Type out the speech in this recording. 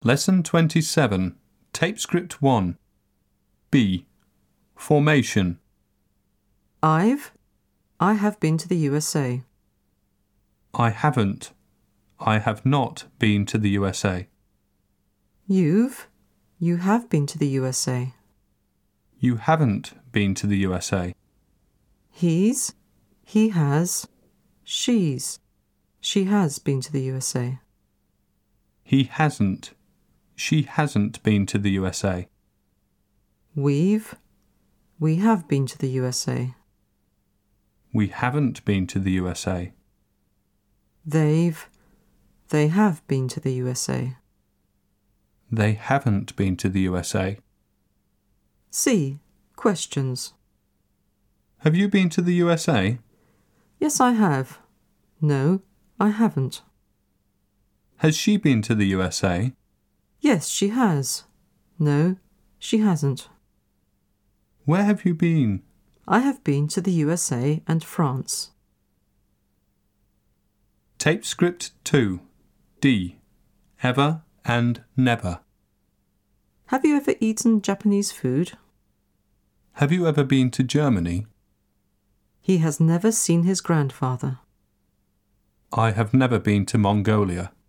Lesson 27, Tape Script 1. B. Formation. I have been to the USA. I haven't. I have not been to the USA. You have been to the USA. You haven't been to the USA. He has, she has been to the USA. He hasn't. She hasn't been to the USA. We have been to the USA. We haven't been to the USA. They have been to the USA. They haven't been to the USA. C. Questions. Have you been to the USA? Yes, I have. No, I haven't. Has she been to the USA? Yes, she has. No, she hasn't. Where have you been? I have been to the USA and France. Tape Script 2. D. Ever and never. Have you ever eaten Japanese food? Have you ever been to Germany? He has never seen his grandfather. I have never been to Mongolia.